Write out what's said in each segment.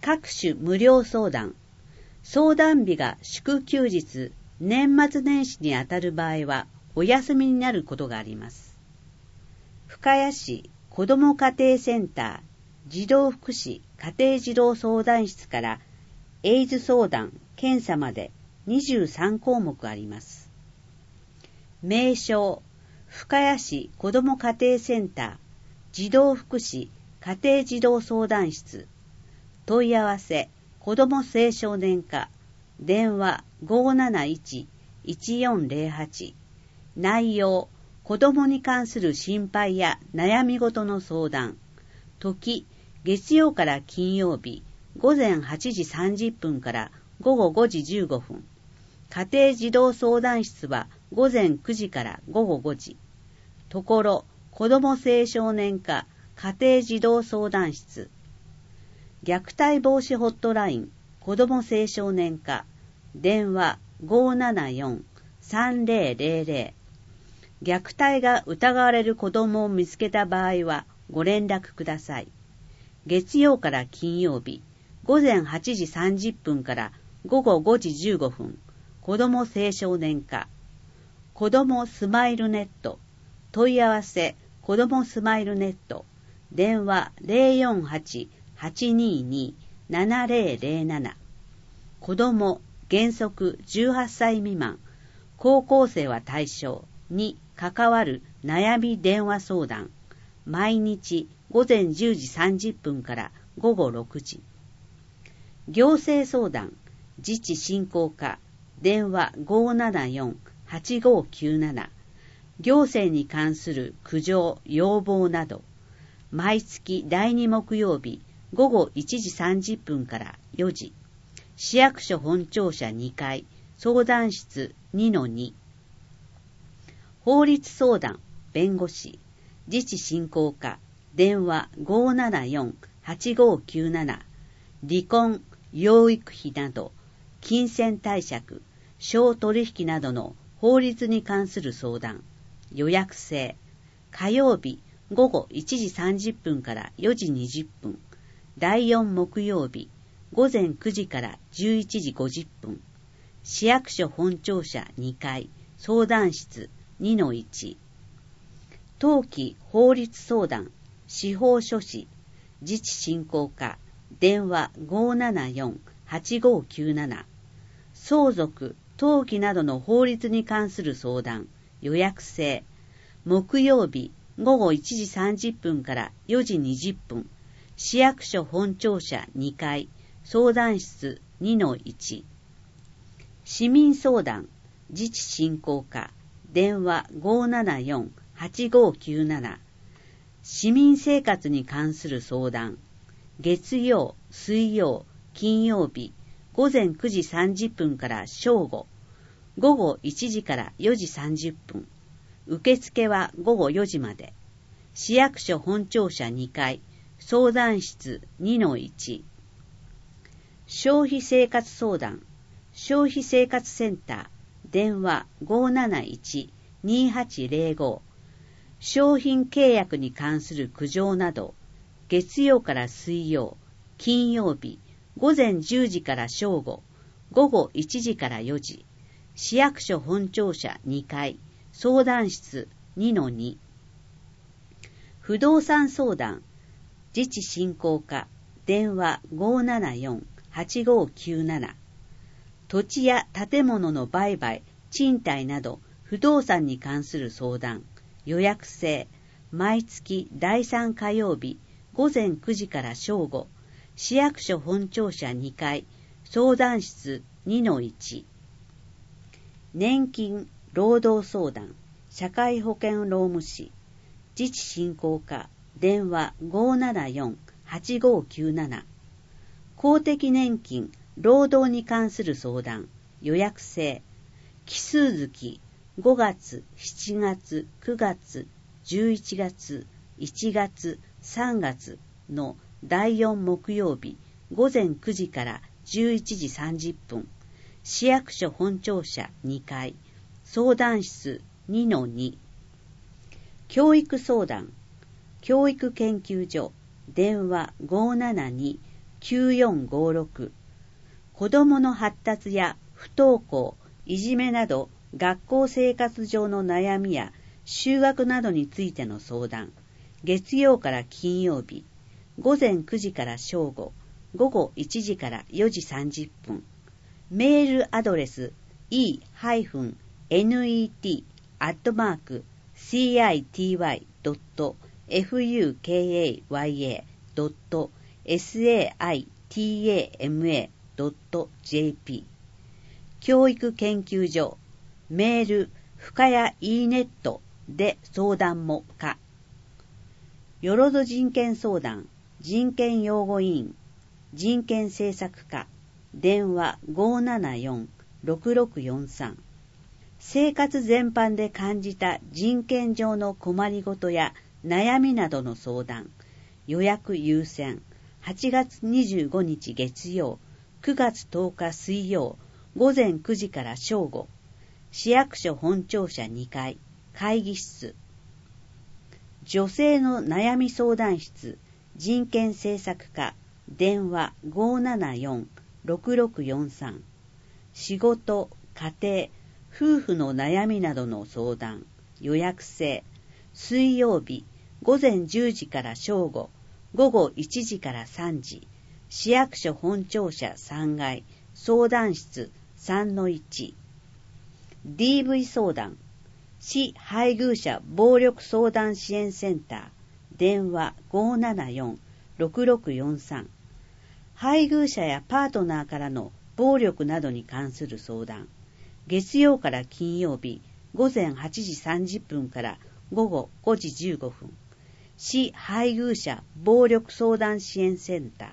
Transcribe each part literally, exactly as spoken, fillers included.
各種無料相談。相談日が祝休日、年末年始にあたる場合はお休みになることがあります。深谷市子ども家庭センター児童福祉家庭児童相談室からエイズ相談、検査までにじゅうさんこうもくあります。名称、深谷市子ども家庭センター児童福祉家庭児童相談室。問い合わせ、子ども青少年課、電話 ごーなないち いちよんぜろはち。内容、子どもに関する心配や悩み事の相談。時、月曜から金曜日、ごぜんはちじさんじゅっぷんからごごごじじゅうごふん。家庭児童相談室はごぜんくじからごごごじ。ところ、子ども青少年課家庭児童相談室。虐待防止ホットライン子ども青少年課電話 ごーななよん さんぜろぜろぜろ。虐待が疑われる子どもを見つけた場合はご連絡ください。月曜から金曜日、ごぜんはちじさんじゅっぷんからごごごじじゅうごふん、子ども青少年課。子どもスマイルネット。問い合わせ、子どもスマイルネット。電話 ぜろよんはち はちにーにー ななぜろぜろなな。子ども、原則じゅうはっさい未満、高校生は対象に関わる悩み電話相談。毎日ごぜんじゅうじさんじゅっぷんからごごろくじ。行政相談、自治振興課、電話 ごーななよん はちごきゅうなな。行政に関する苦情、要望など、毎月だいに木曜日、ごごいちじさんじゅっぷんからよじ。市役所本庁舎にかい、相談室 にのに。法律相談、弁護士、自治振興課、電話 ごーななよん はちごきゅうなな。離婚、養育費など、金銭貸借、商取引などの法律に関する相談。予約制。火曜日、ごごいちじさんじゅっぷんからよじにじゅっぷん。だいよん木曜日、ごぜんくじからじゅういちじごじゅっぷん。市役所本庁舎にかい、相談室 にのいち。当期法律相談、司法書士、自治振興課、電話 ごーななよん はちごきゅうなな。相続、登記などの法律に関する相談、予約制。木曜日、ごごいちじさんじゅっぷんからよじにじゅっぷん。市役所本庁舎にかい、相談室 にのいち。市民相談、自治振興課、電話 ごーななよん はちごきゅうなな。市民生活に関する相談。月曜、水曜、金曜日、ごぜんくじさんじゅっぷんから正午。ごごいちじからよじさんじゅっぷん。受付はごごよじまで。市役所本庁舎にかい、相談室 にのいち。消費生活相談、消費生活センター、電話 ごーなないち にーはちぜろご。商品契約に関する苦情など、月曜から水曜、金曜日、ごぜんじゅうじから正午、ごごいちじからよじ。市役所本庁舎にかい、相談室 にのに。不動産相談、自治振興課、電話 ごーななよん はちごきゅうなな。土地や建物の売買、賃貸など不動産に関する相談、予約制。毎月だいさん火曜日、ごぜんくじから正午、市役所本庁舎にかい、相談室 にのいち。年金、労働相談、社会保険労務士、自治振興課、電話 ごーななよん はちごきゅうなな。公的年金、労働に関する相談、予約制。奇数月、ごがつ、しちがつ、くがつ、じゅういちがつ、いちがつ、さんがつのだいよん木曜日、ごぜんくじからじゅういちじさんじゅっぷん。市役所本庁舎にかい、相談室 にのに。教育相談、教育研究所、電話 ごーななにきゅうよんごろく、子どもの発達や不登校、いじめなど学校生活上の悩みや就学などについての相談、月曜から金曜日、ごぜんくじから正午、ごごいちじからよじさんじゅっぷん、メールアドレス イーネット アットマーク シーアイティーワイ ドット フユーケーエーワイエー ドット サードット ジェーピー 教育研究所メール深谷 イーネット で相談も可。よろず人権相談人権擁護委員人権政策課電話 ごーななよん ろくろくよんさん。生活全般で感じた人権上の困りごとや悩みなどの相談、予約優先、はちがつにじゅうごにち月曜、くがつとおか水曜、ごぜんくじから正午、市役所本庁舎にかい、会議室。女性の悩み相談室、人権政策課、電話 ごーななよん ろくろくよんさん。仕事、家庭、夫婦の悩みなどの相談、予約制、水曜日、ごぜんじゅうじから正午、ごごいちじからさんじ、市役所本庁舎さんがい、相談室 さんのいち。ディーブイ 相談、市配偶者暴力相談支援センター、電話 ごーななよん ろくろくよんさん。配偶者やパートナーからの暴力などに関する相談、月曜から金曜日、ごぜんはちじさんじゅっぷんからごごごじじゅうごふん、市配偶者暴力相談支援センター。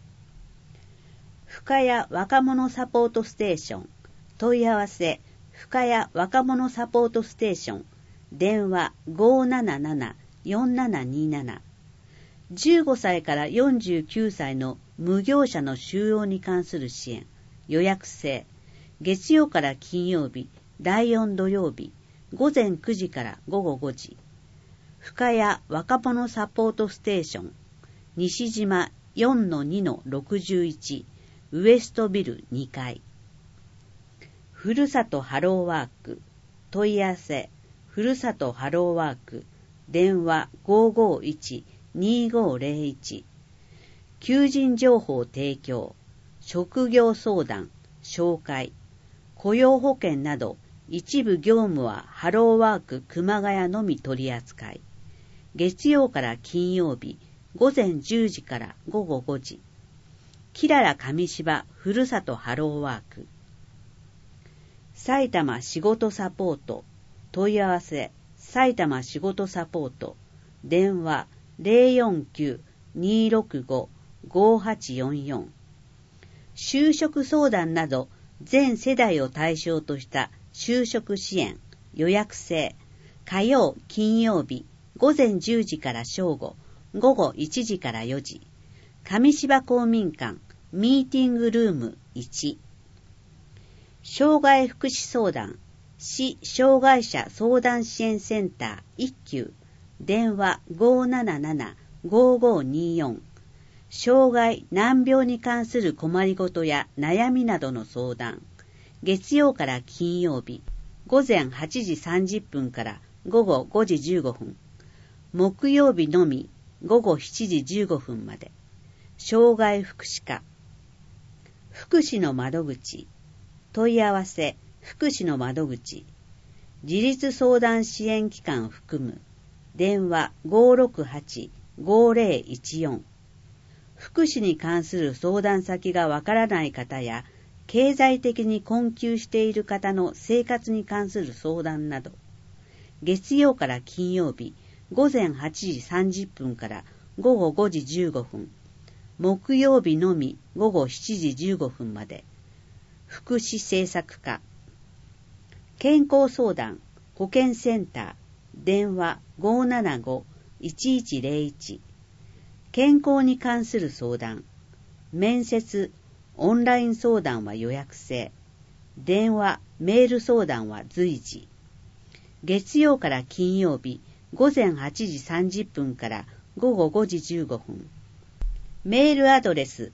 深谷若者サポートステーション、問い合わせ、深谷若者サポートステーション、電話 ごーなななな よんななにーなな。じゅうごさいからよんじゅうきゅうさいの無業者の就労に関する支援、予約制、月曜から金曜日、だいよん土曜日、ごぜんくじからごごごじ。深谷若者サポートステーション、西島 よんのにのろくじゅういち、ウエストビルにかい。ふるさとハローワーク、問い合わせ、ふるさとハローワーク、電話 ごーごーいち にーごーぜろいち。求人情報提供、職業相談、紹介、雇用保険など一部業務はハローワーク熊谷のみ取り扱い。月曜から金曜日、ごぜんじゅうじからごごごじ。キララ上芝ふるさとハローワーク。埼玉仕事サポート、問い合わせ、埼玉仕事サポート、電話 ゼロよんきゅう にーろくご ごーはちよんよん。就職相談など全世代を対象とした就職支援、予約制、火曜、金曜日、ごぜんじゅうじから正午、ごごいちじからよじ、上芝公民館、ミーティングルームいち。障害福祉相談、市障害者相談支援センターいっきゅう、電話 ごーなななな ごーごーにーよん。障害難病に関する困りごとや悩みなどの相談、月曜から金曜日、ごぜんはちじさんじゅっぷんからごごごじじゅうごふん、木曜日のみごごしちじじゅうごふんまで。障害福祉課、福祉の窓口、問い合わせ、福祉の窓口、自立相談支援機関を含む、電話 ごーろくはち ごーぜろいちよん。福祉に関する相談先がわからない方や、経済的に困窮している方の生活に関する相談など、月曜から金曜日、ごぜんはちじさんじゅっぷんからごごごじじゅうごふん、木曜日のみごごしちじじゅうごふんまで。福祉政策課、健康相談、保健センター、電話 ごーななご いちいちぜろいち。健康に関する相談、面接、オンライン相談は予約制、電話、メール相談は随時。月曜から金曜日、ごぜんはちじさんじゅっぷんからごごごじじゅうごふん。メールアドレス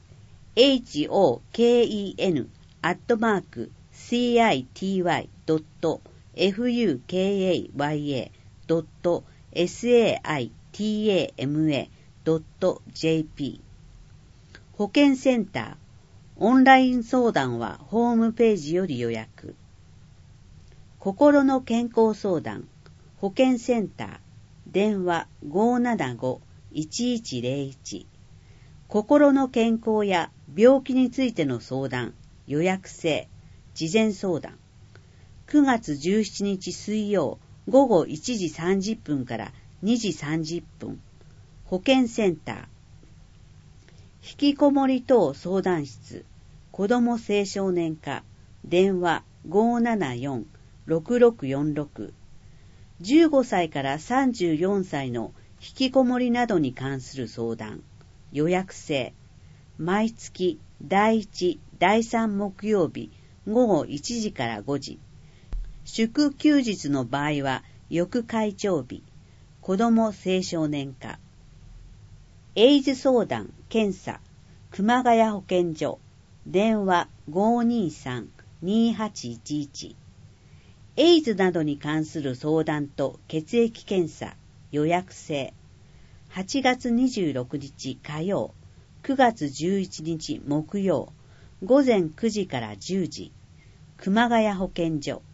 ホケン アットマーク シティ ドット ファカ ドット サタ ドット ジェーピー 保健センターオンライン相談はホームページより予約。心の健康相談保健センター電話 ごーななご いちいちゼロいち 心の健康や病気についての相談予約制事前相談くがつじゅうしちにち水曜午後いちじさんじゅっぷんからにじさんじゅっぷん保健センター引きこもり等相談室子ども青少年課電話 ごーななよん ろくろくよんろく じゅうごさいからさんじゅうよんさいの引きこもりなどに関する相談予約制毎月だいいち、だいさん木曜日午後いちじからごじ祝休日の場合は翌会長日子ども青少年課エイズ相談検査熊谷保健所電話 ごーにーさん にーはちいちいち エイズなどに関する相談と血液検査予約制はちがつにじゅうろくにち火曜くがつじゅういちにち木曜午前くじからじゅうじ熊谷保健所